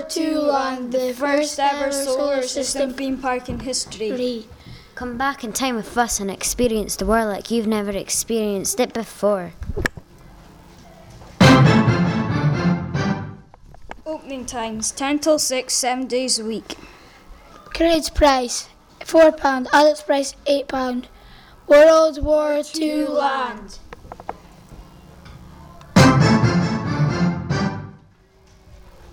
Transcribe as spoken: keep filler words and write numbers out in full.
Two land, the first ever solar system theme park in history. Come back in time with us and experience the world like you've never experienced it before. Opening times, ten till six, seven days a week. Kids price, four pounds. Adults price, eight pounds. World War Two land.